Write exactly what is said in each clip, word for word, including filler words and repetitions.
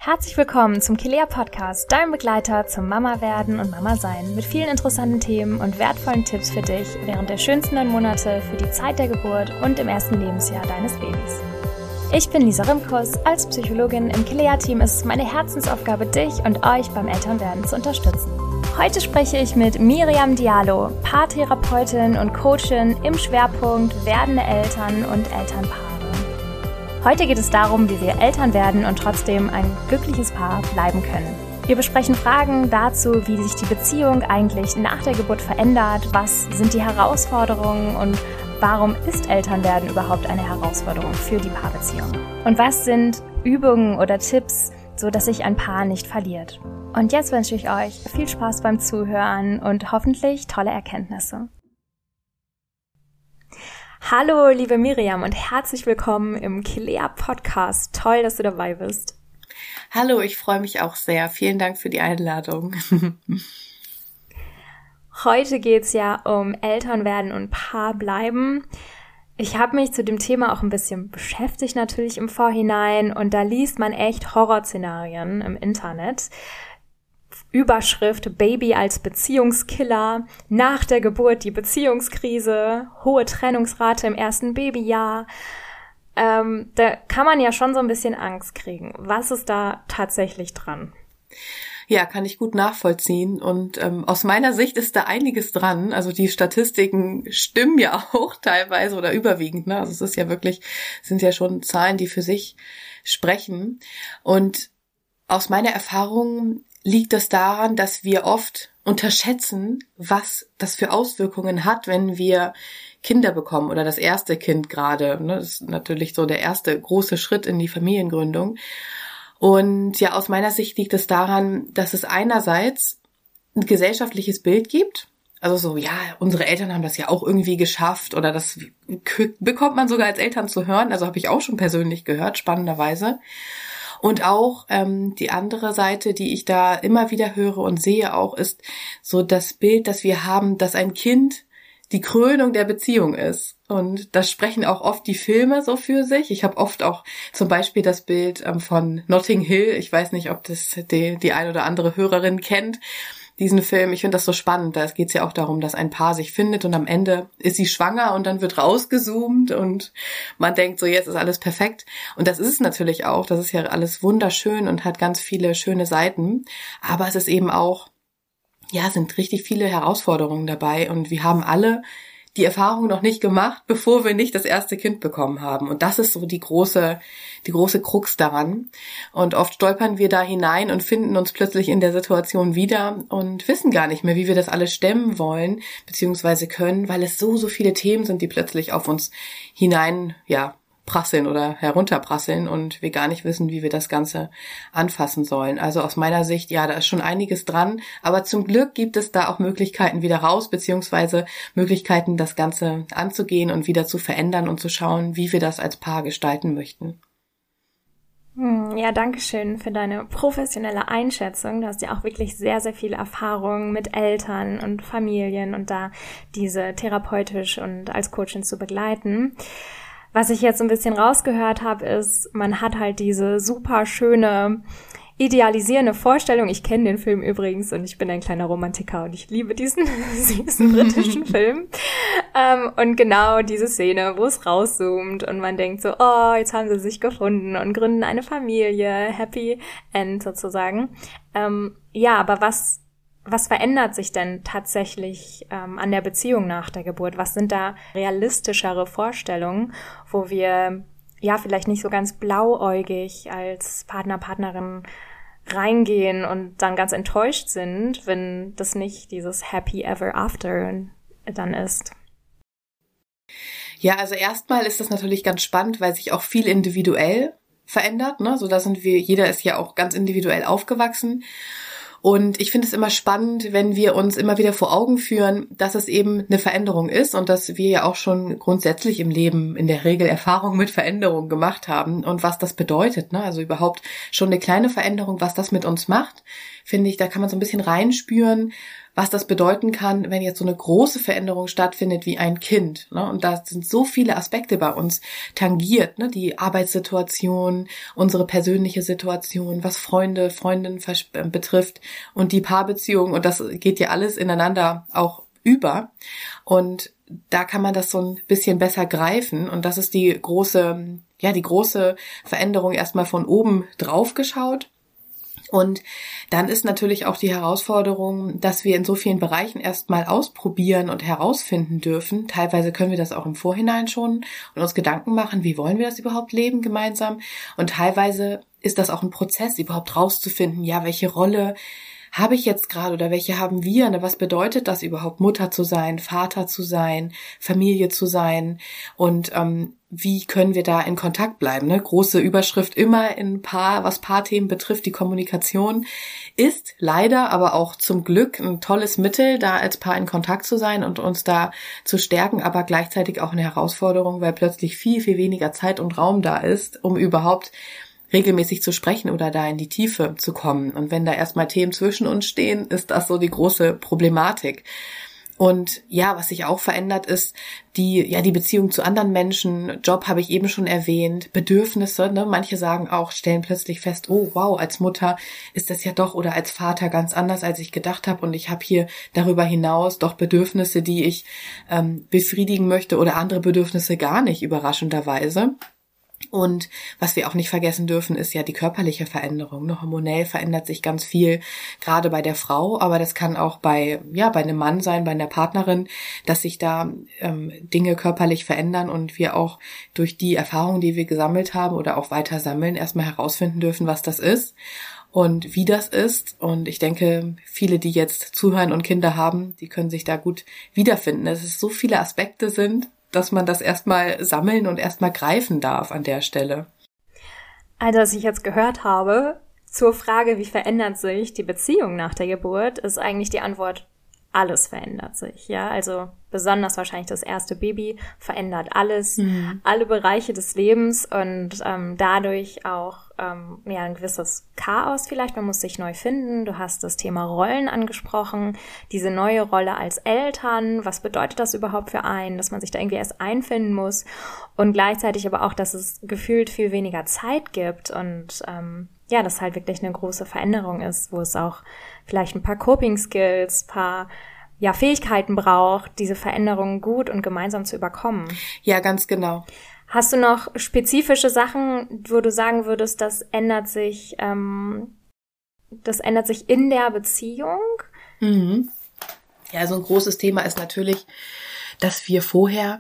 Herzlich willkommen zum Kilea Podcast, dein Begleiter zum Mama-Werden und Mama-Sein mit vielen interessanten Themen und wertvollen Tipps für dich während der schönsten neun Monate, für die Zeit der Geburt und im ersten Lebensjahr deines Babys. Ich bin Lisa Rimkus. Als Psychologin im Kilea-Team ist es meine Herzensaufgabe, dich und euch beim Elternwerden zu unterstützen. Heute spreche ich mit Miriam Diallo, Paartherapeutin und Coachin im Schwerpunkt werdende Eltern und Elternpaare. Heute geht es darum, wie wir Eltern werden und trotzdem ein glückliches Paar bleiben können. Wir besprechen Fragen dazu, wie sich die Beziehung eigentlich nach der Geburt verändert, was sind die Herausforderungen und warum ist Elternwerden überhaupt eine Herausforderung für die Paarbeziehung? Und was sind Übungen oder Tipps, so dass sich ein Paar nicht verliert? Und jetzt wünsche ich euch viel Spaß beim Zuhören und hoffentlich tolle Erkenntnisse. Hallo, liebe Miriam und herzlich willkommen im Kilea Podcast. Toll, dass du dabei bist. Hallo, ich freue mich auch sehr. Vielen Dank für die Einladung. Heute geht's ja um Elternwerden und Paar bleiben. Ich habe mich zu dem Thema auch ein bisschen beschäftigt natürlich im Vorhinein und da liest man echt Horrorszenarien im Internet. Überschrift Baby als Beziehungskiller, nach der Geburt die Beziehungskrise, hohe Trennungsrate im ersten Babyjahr. Ähm, da kann man ja schon so ein bisschen Angst kriegen. Was ist da tatsächlich dran? Ja, kann ich gut nachvollziehen und ähm, aus meiner Sicht ist da einiges dran. Also die Statistiken stimmen ja auch teilweise oder überwiegend. Ne? Also es ist ja wirklich, sind ja schon Zahlen, die für sich sprechen. Und aus meiner Erfahrung liegt das daran, dass wir oft unterschätzen, was das für Auswirkungen hat, wenn wir Kinder bekommen oder das erste Kind gerade. Ne? Das ist natürlich so der erste große Schritt in die Familiengründung. Und ja, aus meiner Sicht liegt es daran, dass es einerseits ein gesellschaftliches Bild gibt. Also so, ja, unsere Eltern haben das ja auch irgendwie geschafft oder das bekommt man sogar als Eltern zu hören. Also habe ich auch schon persönlich gehört, spannenderweise. Und auch ähm, die andere Seite, die ich da immer wieder höre und sehe auch, ist so das Bild, das wir haben, dass ein Kind die Krönung der Beziehung ist. Und das sprechen auch oft die Filme so für sich. Ich habe oft auch zum Beispiel das Bild ähm, von Notting Hill. Ich weiß nicht, ob das die, die ein oder andere Hörerin kennt, diesen Film. Ich finde das so spannend. Da geht es ja auch darum, dass ein Paar sich findet und am Ende ist sie schwanger und dann wird rausgezoomt und man denkt so, jetzt ist alles perfekt. Und das ist es natürlich auch. Das ist ja alles wunderschön und hat ganz viele schöne Seiten. Aber es ist eben auch, ja, sind richtig viele Herausforderungen dabei und wir haben alle die Erfahrung noch nicht gemacht, bevor wir nicht das erste Kind bekommen haben. Und das ist so die große, die große Krux daran. Und oft stolpern wir da hinein und finden uns plötzlich in der Situation wieder und wissen gar nicht mehr, wie wir das alles stemmen wollen, beziehungsweise können, weil es so, so viele Themen sind, die plötzlich auf uns hinein, ja, prasseln oder herunterprasseln und wir gar nicht wissen, wie wir das Ganze anfassen sollen. Also aus meiner Sicht, ja, da ist schon einiges dran, aber zum Glück gibt es da auch Möglichkeiten wieder raus, beziehungsweise Möglichkeiten, das Ganze anzugehen und wieder zu verändern und zu schauen, wie wir das als Paar gestalten möchten. Ja, danke schön für deine professionelle Einschätzung. Du hast ja auch wirklich sehr, sehr viel Erfahrung mit Eltern und Familien und da diese therapeutisch und als Coachin zu begleiten. Was ich jetzt ein bisschen rausgehört habe, ist, man hat halt diese super schöne, idealisierende Vorstellung. Ich kenne den Film übrigens und ich bin ein kleiner Romantiker und ich liebe diesen süßen britischen Film. Ähm, und genau diese Szene, wo es rauszoomt und man denkt so, oh, jetzt haben sie sich gefunden und gründen eine Familie, Happy End sozusagen. Ähm, ja, aber was... Was verändert sich denn tatsächlich ähm, an der Beziehung nach der Geburt? Was sind da realistischere Vorstellungen, wo wir ja vielleicht nicht so ganz blauäugig als Partner, Partnerin reingehen und dann ganz enttäuscht sind, wenn das nicht dieses Happy Ever After dann ist? Ja, also erstmal ist das natürlich ganz spannend, weil sich auch viel individuell verändert, ne? So, da sind wir, jeder ist ja auch ganz individuell aufgewachsen. Und ich finde es immer spannend, wenn wir uns immer wieder vor Augen führen, dass es eben eine Veränderung ist und dass wir ja auch schon grundsätzlich im Leben in der Regel Erfahrungen mit Veränderungen gemacht haben und was das bedeutet, ne? Also überhaupt schon eine kleine Veränderung, was das mit uns macht, finde ich, da kann man so ein bisschen reinspüren, was das bedeuten kann, wenn jetzt so eine große Veränderung stattfindet wie ein Kind. Ne? Und da sind so viele Aspekte bei uns tangiert, ne? Die Arbeitssituation, unsere persönliche Situation, was Freunde, Freundinnen betrifft und die Paarbeziehung. Und das geht ja alles ineinander auch über. Und da kann man das so ein bisschen besser greifen. Und das ist die große, ja, die große Veränderung erstmal von oben drauf geschaut. Und dann ist natürlich auch die Herausforderung, dass wir in so vielen Bereichen erstmal ausprobieren und herausfinden dürfen. Teilweise können wir das auch im Vorhinein schon und uns Gedanken machen, wie wollen wir das überhaupt leben gemeinsam? Und teilweise ist das auch ein Prozess, überhaupt rauszufinden, ja, welche Rolle habe ich jetzt gerade oder welche haben wir? Ne? Was bedeutet das überhaupt, Mutter zu sein, Vater zu sein, Familie zu sein? Und ähm, wie können wir da in Kontakt bleiben? Ne? Große Überschrift immer in Paar, was Paarthemen betrifft, die Kommunikation ist leider, aber auch zum Glück ein tolles Mittel, da als Paar in Kontakt zu sein und uns da zu stärken, aber gleichzeitig auch eine Herausforderung, weil plötzlich viel, viel weniger Zeit und Raum da ist, um überhaupt regelmäßig zu sprechen oder da in die Tiefe zu kommen. Und wenn da erstmal Themen zwischen uns stehen, ist das so die große Problematik. Und ja, was sich auch verändert ist, die ja die Beziehung zu anderen Menschen, Job habe ich eben schon erwähnt, Bedürfnisse, ne? Manche sagen auch, stellen plötzlich fest, oh wow, als Mutter ist das ja doch oder als Vater ganz anders, als ich gedacht habe und ich habe hier darüber hinaus doch Bedürfnisse, die ich ähm, befriedigen möchte oder andere Bedürfnisse gar nicht, überraschenderweise. Und was wir auch nicht vergessen dürfen, ist ja die körperliche Veränderung. Ne? Hormonell verändert sich ganz viel, gerade bei der Frau, aber das kann auch bei ja bei einem Mann sein, bei einer Partnerin, dass sich da ähm, Dinge körperlich verändern und wir auch durch die Erfahrungen, die wir gesammelt haben oder auch weiter sammeln, erstmal herausfinden dürfen, was das ist und wie das ist. Und ich denke, viele, die jetzt zuhören und Kinder haben, die können sich da gut wiederfinden, dass es so viele Aspekte sind, dass man das erstmal sammeln und erstmal greifen darf an der Stelle. Also, was ich jetzt gehört habe zur Frage, wie verändert sich die Beziehung nach der Geburt, ist eigentlich die Antwort, alles verändert sich, ja, also besonders wahrscheinlich das erste Baby verändert alles, mhm. alle Bereiche des Lebens und ähm, dadurch auch ähm, ja ein gewisses Chaos vielleicht, man muss sich neu finden. Du hast das Thema Rollen angesprochen, diese neue Rolle als Eltern, was bedeutet das überhaupt für einen, dass man sich da irgendwie erst einfinden muss und gleichzeitig aber auch, dass es gefühlt viel weniger Zeit gibt und ähm, ja, das halt wirklich eine große Veränderung ist, wo es auch vielleicht ein paar Coping-Skills, paar ja, Fähigkeiten braucht, diese Veränderungen gut und gemeinsam zu überkommen. Ja, ganz genau. Hast du noch spezifische Sachen, wo du sagen würdest, das ändert sich, ähm, das ändert sich in der Beziehung? Mhm. Ja, so ein großes Thema ist natürlich, dass wir vorher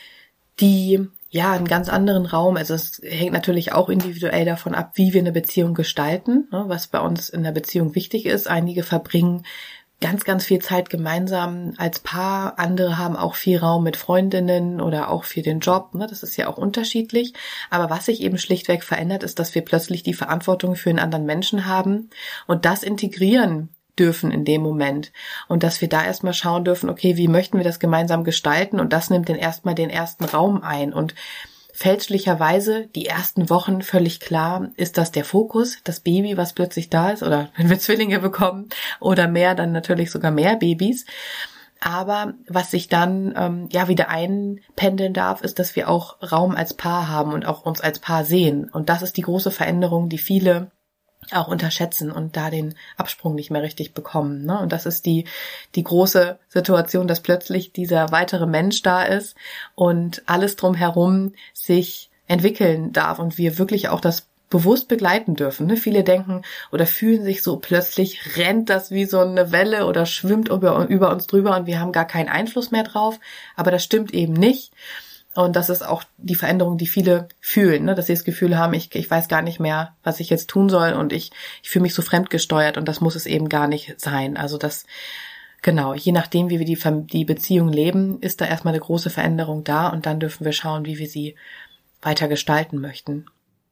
die ja, einen ganz anderen Raum, also es hängt natürlich auch individuell davon ab, wie wir eine Beziehung gestalten, ne, was bei uns in der Beziehung wichtig ist. Einige verbringen ganz, ganz viel Zeit gemeinsam als Paar, andere haben auch viel Raum mit Freundinnen oder auch für den Job, ne, das ist ja auch unterschiedlich. Aber was sich eben schlichtweg verändert, ist, dass wir plötzlich die Verantwortung für einen anderen Menschen haben und das integrieren dürfen in dem Moment und dass wir da erstmal schauen dürfen, okay, wie möchten wir das gemeinsam gestalten und das nimmt dann erstmal den ersten Raum ein und fälschlicherweise die ersten Wochen völlig klar ist das der Fokus, das Baby, was plötzlich da ist oder wenn wir Zwillinge bekommen oder mehr, dann natürlich sogar mehr Babys. Aber was sich dann ähm, ja wieder einpendeln darf, ist, dass wir auch Raum als Paar haben und auch uns als Paar sehen und das ist die große Veränderung, die viele auch unterschätzen und da den Absprung nicht mehr richtig bekommen, ne? Und das ist die die große Situation, dass plötzlich dieser weitere Mensch da ist und alles drumherum sich entwickeln darf und wir wirklich auch das bewusst begleiten dürfen. Ne? Viele denken oder fühlen sich so, plötzlich rennt das wie so eine Welle oder schwimmt über, über uns drüber und wir haben gar keinen Einfluss mehr drauf, aber das stimmt eben nicht. Und das ist auch die Veränderung, die viele fühlen, ne? Dass sie das Gefühl haben, ich, ich weiß gar nicht mehr, was ich jetzt tun soll und ich, ich fühle mich so fremdgesteuert und das muss es eben gar nicht sein. Also das, genau, je nachdem, wie wir die, die Beziehung leben, ist da erstmal eine große Veränderung da und dann dürfen wir schauen, wie wir sie weiter gestalten möchten.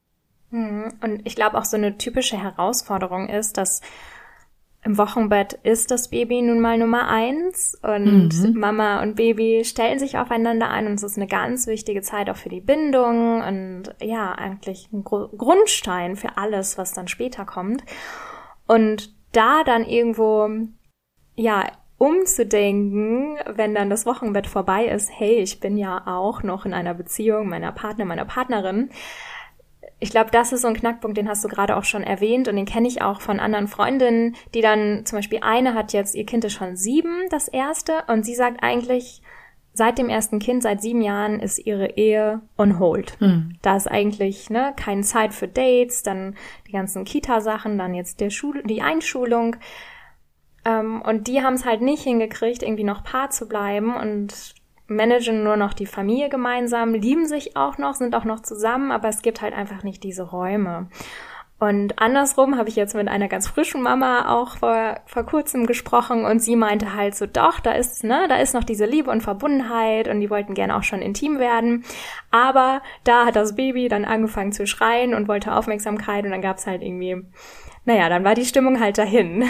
Und ich glaube auch so eine typische Herausforderung ist, dass im Wochenbett ist das Baby nun mal Nummer eins und mhm. Mama und Baby stellen sich aufeinander ein und es ist eine ganz wichtige Zeit auch für die Bindung und ja, eigentlich ein Gr- Grundstein für alles, was dann später kommt. Und da dann irgendwo, ja, umzudenken, wenn dann das Wochenbett vorbei ist, hey, ich bin ja auch noch in einer Beziehung, meiner Partner, meiner Partnerin. Ich glaube, das ist so ein Knackpunkt, den hast du gerade auch schon erwähnt und den kenne ich auch von anderen Freundinnen, die dann, zum Beispiel eine hat jetzt, ihr Kind ist schon sieben, das erste, und sie sagt eigentlich, seit dem ersten Kind, seit sieben Jahren, ist ihre Ehe on hold. Mhm. Da ist eigentlich ne keine Zeit für Dates, dann die ganzen Kita-Sachen, dann jetzt der Schul- die Einschulung. Ähm, und die haben es halt nicht hingekriegt, irgendwie noch Paar zu bleiben und managen nur noch die Familie gemeinsam, lieben sich auch noch, sind auch noch zusammen, aber es gibt halt einfach nicht diese Räume. Und andersrum habe ich jetzt mit einer ganz frischen Mama auch vor, vor kurzem gesprochen und sie meinte halt so, doch, da ist, ne, da ist noch diese Liebe und Verbundenheit und die wollten gerne auch schon intim werden. Aber da hat das Baby dann angefangen zu schreien und wollte Aufmerksamkeit und dann gab's halt irgendwie, naja, dann war die Stimmung halt dahin.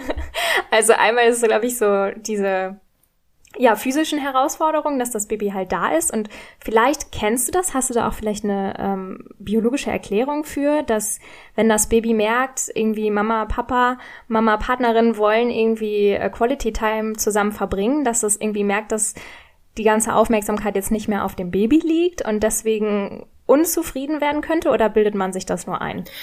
Also einmal ist es, glaube ich, so diese ja, physischen Herausforderungen, dass das Baby halt da ist und vielleicht kennst du das, hast du da auch vielleicht eine ähm, biologische Erklärung für, dass wenn das Baby merkt, irgendwie Mama, Papa, Mama, Partnerin wollen irgendwie äh, Quality Time zusammen verbringen, dass es irgendwie merkt, dass die ganze Aufmerksamkeit jetzt nicht mehr auf dem Baby liegt und deswegen unzufrieden werden könnte oder bildet man sich das nur ein?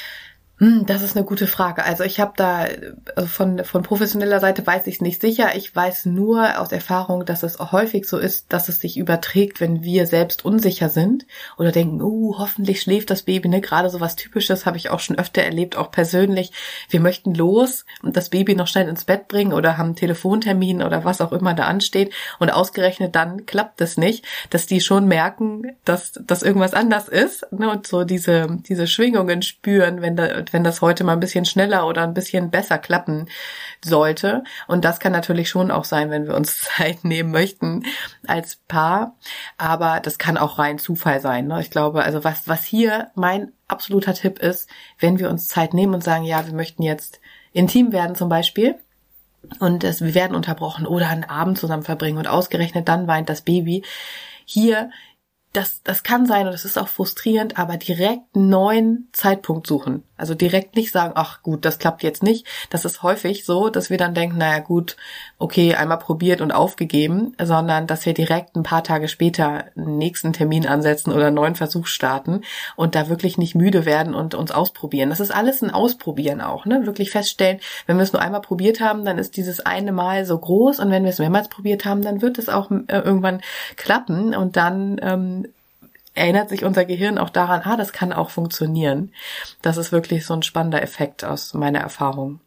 Das ist eine gute Frage. Also ich habe da, also von von professioneller Seite weiß ich es nicht sicher. Ich weiß nur aus Erfahrung, dass es auch häufig so ist, dass es sich überträgt, wenn wir selbst unsicher sind oder denken, oh, hoffentlich schläft das Baby, ne? Gerade so was Typisches habe ich auch schon öfter erlebt, auch persönlich. Wir möchten los und das Baby noch schnell ins Bett bringen oder haben einen Telefontermin oder was auch immer da ansteht und ausgerechnet dann klappt es nicht, dass die schon merken, dass dass irgendwas anders ist, ne? Und so diese diese Schwingungen spüren, wenn da wenn das heute mal ein bisschen schneller oder ein bisschen besser klappen sollte. Und das kann natürlich schon auch sein, wenn wir uns Zeit nehmen möchten als Paar. Aber das kann auch rein Zufall sein, ne? Ich glaube, also was, was hier mein absoluter Tipp ist, wenn wir uns Zeit nehmen und sagen, ja, wir möchten jetzt intim werden zum Beispiel, und es, wir werden unterbrochen oder einen Abend zusammen verbringen und ausgerechnet dann weint das Baby. Hier Das, das kann sein und das ist auch frustrierend, aber direkt einen neuen Zeitpunkt suchen. Also direkt nicht sagen, ach gut, das klappt jetzt nicht. Das ist häufig so, dass wir dann denken, naja gut, okay, einmal probiert und aufgegeben, sondern dass wir direkt ein paar Tage später einen nächsten Termin ansetzen oder einen neuen Versuch starten und da wirklich nicht müde werden und uns ausprobieren. Das ist alles ein Ausprobieren auch, ne? Wirklich feststellen, wenn wir es nur einmal probiert haben, dann ist dieses eine Mal so groß und wenn wir es mehrmals probiert haben, dann wird es auch äh, irgendwann klappen und dann ähm, erinnert sich unser Gehirn auch daran, ah, das kann auch funktionieren. Das ist wirklich so ein spannender Effekt aus meiner Erfahrung.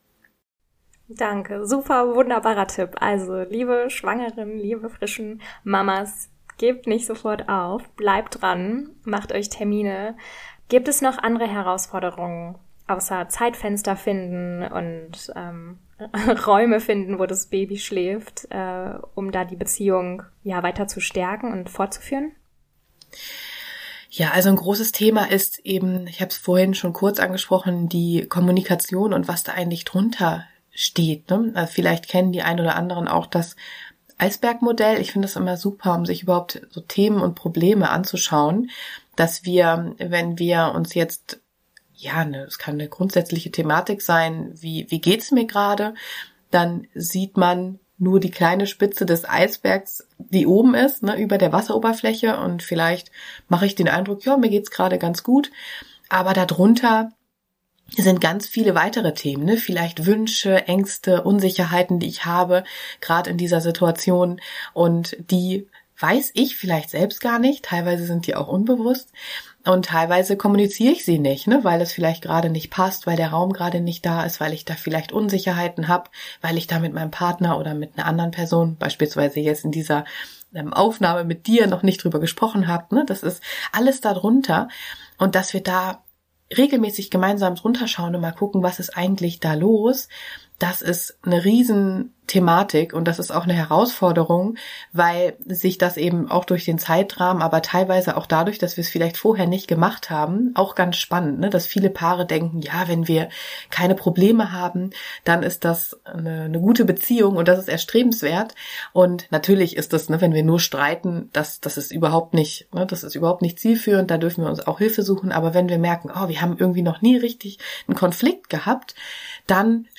Danke, super wunderbarer Tipp. Also, liebe Schwangeren, liebe frischen Mamas, gebt nicht sofort auf, bleibt dran, macht euch Termine. Gibt es noch andere Herausforderungen, außer Zeitfenster finden und ähm, Räume finden, wo das Baby schläft, äh, um da die Beziehung ja weiter zu stärken und fortzuführen? Ja, also ein großes Thema ist eben, ich habe es vorhin schon kurz angesprochen, die Kommunikation und was da eigentlich drunter steht. Ne? Also vielleicht kennen die einen oder anderen auch das Eisbergmodell. Ich finde das immer super, um sich überhaupt so Themen und Probleme anzuschauen, dass wir, wenn wir uns jetzt, ja, ne, es kann eine grundsätzliche Thematik sein, wie wie geht's mir gerade, dann sieht man nur die kleine Spitze des Eisbergs, die oben ist, ne, über der Wasseroberfläche und vielleicht mache ich den Eindruck, ja, mir geht's gerade ganz gut, aber darunter sind ganz viele weitere Themen, ne, vielleicht Wünsche, Ängste, Unsicherheiten, die ich habe, gerade in dieser Situation und die weiß ich vielleicht selbst gar nicht, teilweise sind die auch unbewusst. Und teilweise kommuniziere ich sie nicht, ne, weil es vielleicht gerade nicht passt, weil der Raum gerade nicht da ist, weil ich da vielleicht Unsicherheiten habe, weil ich da mit meinem Partner oder mit einer anderen Person, beispielsweise jetzt in dieser ähm, Aufnahme mit dir, noch nicht drüber gesprochen habe. Ne, das ist alles darunter. Und dass wir da regelmäßig gemeinsam drunter schauen und mal gucken, was ist eigentlich da los, das ist eine Riesenthematik und das ist auch eine Herausforderung, weil sich das eben auch durch den Zeitrahmen, aber teilweise auch dadurch, dass wir es vielleicht vorher nicht gemacht haben, auch ganz spannend, ne? Dass viele Paare denken, ja, wenn wir keine Probleme haben, dann ist das eine, eine gute Beziehung und das ist erstrebenswert. Und natürlich ist das, ne, wenn wir nur streiten, das, das ist überhaupt nicht, ne, das ist überhaupt nicht zielführend, da dürfen wir uns auch Hilfe suchen. Aber wenn wir merken, oh, wir haben irgendwie noch nie richtig einen Konflikt gehabt, dann stimmt das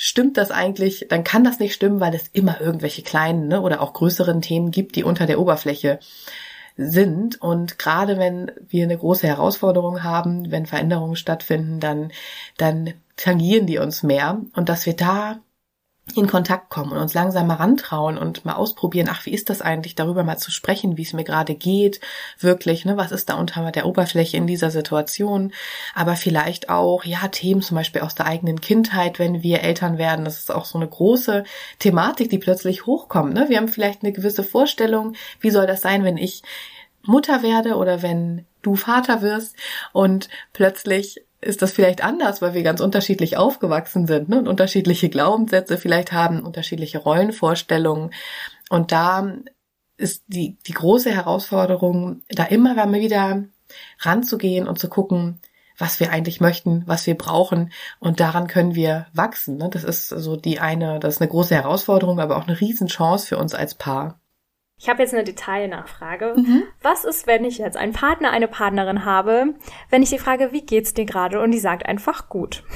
das eigentlich, dann kann das nicht stimmen, weil es immer irgendwelche kleinen, ne, oder auch größeren Themen gibt, die unter der Oberfläche sind. Und gerade wenn wir eine große Herausforderung haben, wenn Veränderungen stattfinden, dann, dann tangieren die uns mehr. Und dass wir da in Kontakt kommen und uns langsam mal rantrauen und mal ausprobieren, ach, wie ist das eigentlich, darüber mal zu sprechen, wie es mir gerade geht, wirklich, ne, was ist da unter der Oberfläche in dieser Situation, aber vielleicht auch, ja, Themen zum Beispiel aus der eigenen Kindheit, wenn wir Eltern werden, das ist auch so eine große Thematik, die plötzlich hochkommt, ne, wir haben vielleicht eine gewisse Vorstellung, wie soll das sein, wenn ich Mutter werde oder wenn du Vater wirst und plötzlich ist das vielleicht anders, weil wir ganz unterschiedlich aufgewachsen sind, ne, und unterschiedliche Glaubenssätze vielleicht haben, unterschiedliche Rollenvorstellungen. Und da ist die, die große Herausforderung, da immer wieder ranzugehen und zu gucken, was wir eigentlich möchten, was wir brauchen. Und daran können wir wachsen, ne. Das ist so die eine, das ist eine große Herausforderung, aber auch eine Riesenchance für uns als Paar. Ich habe jetzt eine Detailnachfrage. Mhm. Was ist, wenn ich jetzt einen Partner, eine Partnerin habe, wenn ich sie frage, wie geht's dir gerade? Und die sagt einfach gut.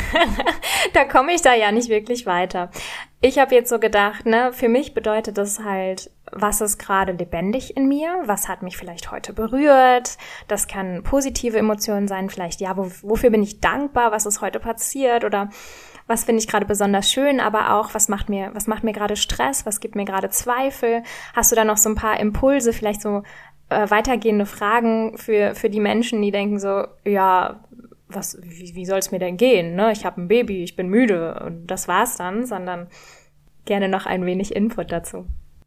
Da komme ich da ja nicht wirklich weiter. Ich habe jetzt so gedacht, ne, für mich bedeutet das halt, was ist gerade lebendig in mir? Was hat mich vielleicht heute berührt? Das kann positive Emotionen sein, vielleicht, ja, wo, wofür bin ich dankbar? Was ist heute passiert? Oder was finde ich gerade besonders schön, aber auch, was macht mir, was macht mir gerade Stress, was gibt mir gerade Zweifel? Hast du da noch so ein paar Impulse, vielleicht so äh, weitergehende Fragen für für die Menschen, die denken so, ja, was, wie, wie soll es mir denn gehen? Ne? Ich habe ein Baby, ich bin müde und das war's dann, sondern gerne noch ein wenig Input dazu.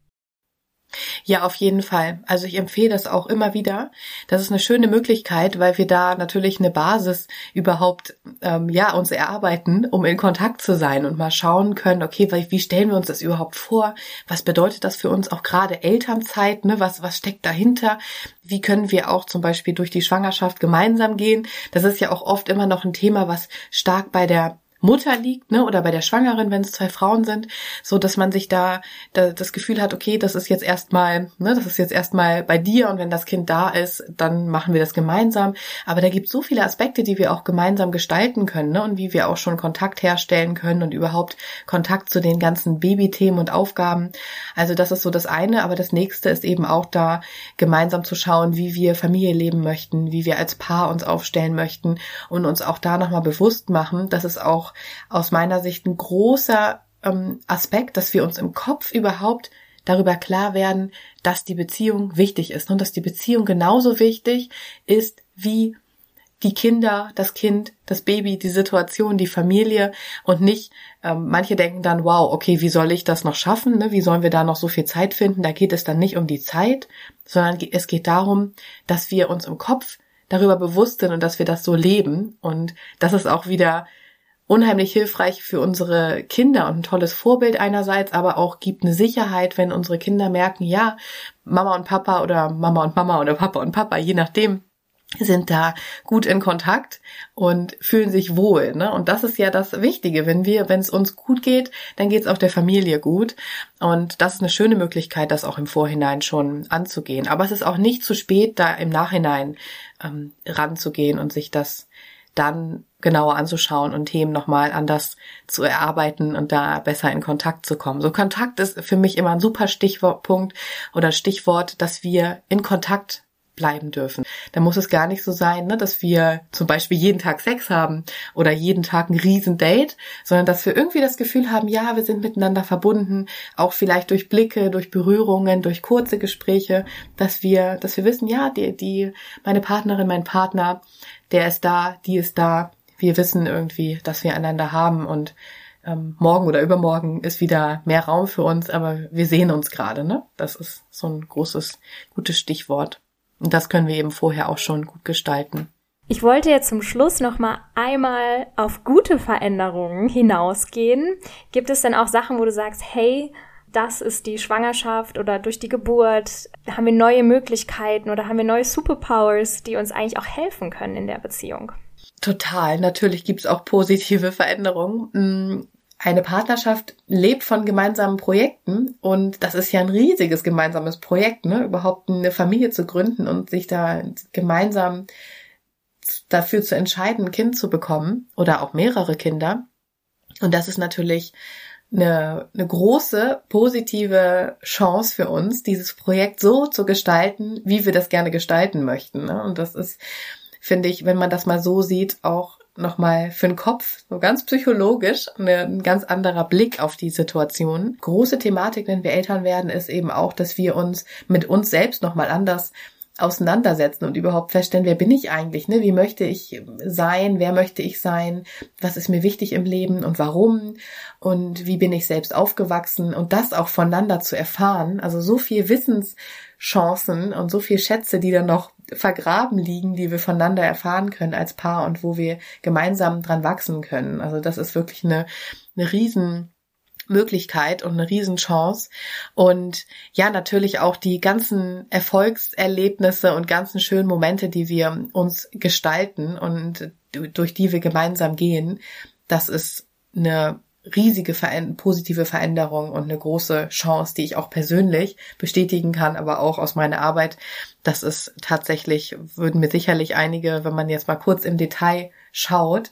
Ja, auf jeden Fall. Also ich empfehle das auch immer wieder. Das ist eine schöne Möglichkeit, weil wir da natürlich eine Basis überhaupt ähm, ja uns erarbeiten, um in Kontakt zu sein und mal schauen können, okay, wie stellen wir uns das überhaupt vor? Was bedeutet das für uns? Auch gerade Elternzeit, ne? Was was steckt dahinter? Wie können wir auch zum Beispiel durch die Schwangerschaft gemeinsam gehen? Das ist ja auch oft immer noch ein Thema, was stark bei der Mutter liegt, ne, oder bei der Schwangeren, wenn es zwei Frauen sind, so dass man sich da, da das Gefühl hat, okay, das ist jetzt erstmal, ne, das ist jetzt erstmal bei dir und wenn das Kind da ist, dann machen wir das gemeinsam. Aber da gibt es so viele Aspekte, die wir auch gemeinsam gestalten können, ne, und wie wir auch schon Kontakt herstellen können und überhaupt Kontakt zu den ganzen Babythemen und Aufgaben. Also das ist so das eine, aber das nächste ist eben auch da, gemeinsam zu schauen, wie wir Familie leben möchten, wie wir als Paar uns aufstellen möchten und uns auch da nochmal bewusst machen, dass es auch aus meiner Sicht ein großer ähm, Aspekt, dass wir uns im Kopf überhaupt darüber klar werden, dass die Beziehung wichtig ist und dass die Beziehung genauso wichtig ist wie die Kinder, das Kind, das Baby, die Situation, die Familie und nicht, ähm, manche denken dann, wow, okay, wie soll ich das noch schaffen, ne? Wie sollen wir da noch so viel Zeit finden? Da geht es dann nicht um die Zeit, sondern es geht darum, dass wir uns im Kopf darüber bewusst sind und dass wir das so leben und das ist auch wieder unheimlich hilfreich für unsere Kinder und ein tolles Vorbild einerseits, aber auch gibt eine Sicherheit, wenn unsere Kinder merken, ja, Mama und Papa oder Mama und Mama oder Papa und Papa, je nachdem, sind da gut in Kontakt und fühlen sich wohl, ne? Und das ist ja das Wichtige, wenn wir, wenn es uns gut geht, dann geht es auch der Familie gut und das ist eine schöne Möglichkeit, das auch im Vorhinein schon anzugehen. Aber es ist auch nicht zu spät, da im Nachhinein ähm, ranzugehen und sich das dann genauer anzuschauen und Themen nochmal anders zu erarbeiten und da besser in Kontakt zu kommen. So Kontakt ist für mich immer ein super Stichwortpunkt oder Stichwort, dass wir in Kontakt bleiben dürfen. Da muss es gar nicht so sein, ne, dass wir zum Beispiel jeden Tag Sex haben oder jeden Tag ein Riesendate, sondern dass wir irgendwie das Gefühl haben, ja, wir sind miteinander verbunden, auch vielleicht durch Blicke, durch Berührungen, durch kurze Gespräche, dass wir, dass wir wissen, ja, die, die, meine Partnerin, mein Partner, der ist da, die ist da. Wir wissen irgendwie, dass wir einander haben und ähm, morgen oder übermorgen ist wieder mehr Raum für uns, aber wir sehen uns gerade, ne? Das ist so ein großes, gutes Stichwort. Und das können wir eben vorher auch schon gut gestalten. Ich wollte jetzt zum Schluss noch mal einmal auf gute Veränderungen hinausgehen. Gibt es denn auch Sachen, wo du sagst, hey, das ist die Schwangerschaft oder durch die Geburt, haben wir neue Möglichkeiten oder haben wir neue Superpowers, die uns eigentlich auch helfen können in der Beziehung? Total. Natürlich gibt es auch positive Veränderungen. Eine Partnerschaft lebt von gemeinsamen Projekten und das ist ja ein riesiges gemeinsames Projekt, ne? Überhaupt eine Familie zu gründen und sich da gemeinsam dafür zu entscheiden, ein Kind zu bekommen oder auch mehrere Kinder. Und das ist natürlich eine, eine große positive Chance für uns, dieses Projekt so zu gestalten, wie wir das gerne gestalten möchten. Ne? Und das ist, finde ich, wenn man das mal so sieht, auch nochmal für den Kopf, so ganz psychologisch, eine, ein ganz anderer Blick auf die Situation. Große Thematik, wenn wir Eltern werden, ist eben auch, dass wir uns mit uns selbst nochmal anders auseinandersetzen und überhaupt feststellen, wer bin ich eigentlich, ne? Wie möchte ich sein, wer möchte ich sein, was ist mir wichtig im Leben und warum und wie bin ich selbst aufgewachsen und das auch voneinander zu erfahren, also so viel Wissenschancen und so viel Schätze, die dann noch vergraben liegen, die wir voneinander erfahren können als Paar und wo wir gemeinsam dran wachsen können. Also das ist wirklich eine, eine riesen Möglichkeit und eine Riesenchance und ja, natürlich auch die ganzen Erfolgserlebnisse und ganzen schönen Momente, die wir uns gestalten und durch die wir gemeinsam gehen, das ist eine riesige positive Veränderung und eine große Chance, die ich auch persönlich bestätigen kann, aber auch aus meiner Arbeit. Das ist tatsächlich, würden mir sicherlich einige, wenn man jetzt mal kurz im Detail schaut,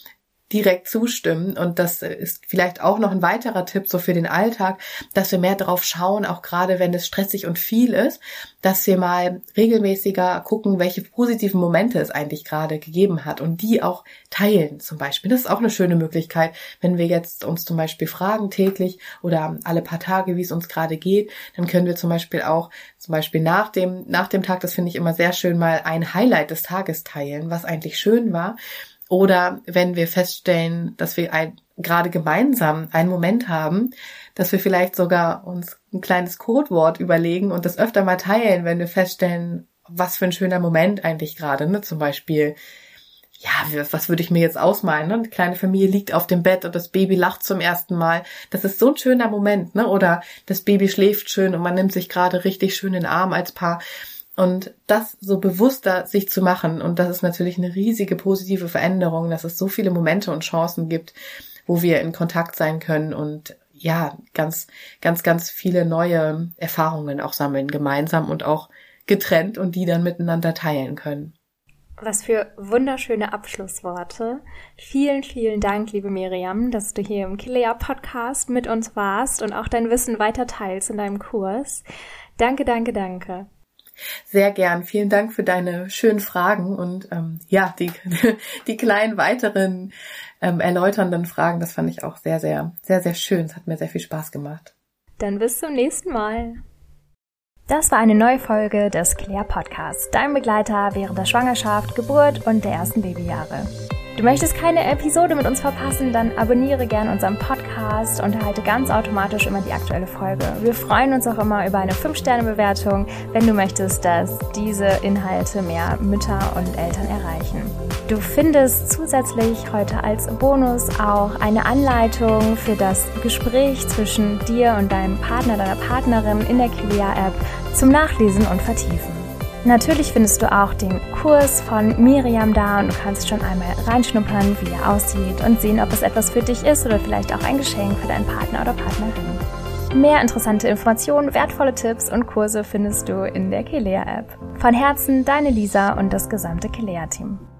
direkt zustimmen. Und das ist vielleicht auch noch ein weiterer Tipp so für den Alltag, dass wir mehr drauf schauen, auch gerade wenn es stressig und viel ist, dass wir mal regelmäßiger gucken, welche positiven Momente es eigentlich gerade gegeben hat und die auch teilen zum Beispiel. Das ist auch eine schöne Möglichkeit, wenn wir jetzt uns zum Beispiel fragen täglich oder alle paar Tage, wie es uns gerade geht, dann können wir zum Beispiel auch zum Beispiel nach dem, nach dem Tag, das finde ich immer sehr schön, mal ein Highlight des Tages teilen, was eigentlich schön war. Oder wenn wir feststellen, dass wir ein, gerade gemeinsam einen Moment haben, dass wir vielleicht sogar uns ein kleines Codewort überlegen und das öfter mal teilen, wenn wir feststellen, was für ein schöner Moment eigentlich gerade, ne? Zum Beispiel, ja, was würde ich mir jetzt ausmalen, ne? Eine kleine Familie liegt auf dem Bett und das Baby lacht zum ersten Mal. Das ist so ein schöner Moment, ne? Oder das Baby schläft schön und man nimmt sich gerade richtig schön in den Arm als Paar. Und das so bewusster sich zu machen, und das ist natürlich eine riesige positive Veränderung, dass es so viele Momente und Chancen gibt, wo wir in Kontakt sein können und ja, ganz, ganz, ganz viele neue Erfahrungen auch sammeln, gemeinsam und auch getrennt und die dann miteinander teilen können. Was für wunderschöne Abschlussworte. Vielen, vielen Dank, liebe Miriam, dass du hier im Kilea Podcast mit uns warst und auch dein Wissen weiter teilst in deinem Kurs. Danke, danke, danke. Sehr gern. Vielen Dank für deine schönen Fragen und ähm, ja, die die kleinen weiteren ähm, erläuternden Fragen, das fand ich auch sehr, sehr, sehr, sehr schön. Es hat mir sehr viel Spaß gemacht. Dann bis zum nächsten Mal. Das war eine neue Folge des Kilea Podcasts, dein Begleiter während der Schwangerschaft, Geburt und der ersten Babyjahre. Du möchtest keine Episode mit uns verpassen, dann abonniere gerne unseren Podcast und erhalte ganz automatisch immer die aktuelle Folge. Wir freuen uns auch immer über eine fünf Sterne Bewertung, wenn du möchtest, dass diese Inhalte mehr Mütter und Eltern erreichen. Du findest zusätzlich heute als Bonus auch eine Anleitung für das Gespräch zwischen dir und deinem Partner, deiner Partnerin in der Kilea-App zum Nachlesen und Vertiefen. Natürlich findest du auch den Kurs von Miriam da und du kannst schon einmal reinschnuppern, wie er aussieht und sehen, ob es etwas für dich ist oder vielleicht auch ein Geschenk für deinen Partner oder Partnerin. Mehr interessante Informationen, wertvolle Tipps und Kurse findest du in der Kilea-App. Von Herzen, deine Lisa und das gesamte Kilea-Team.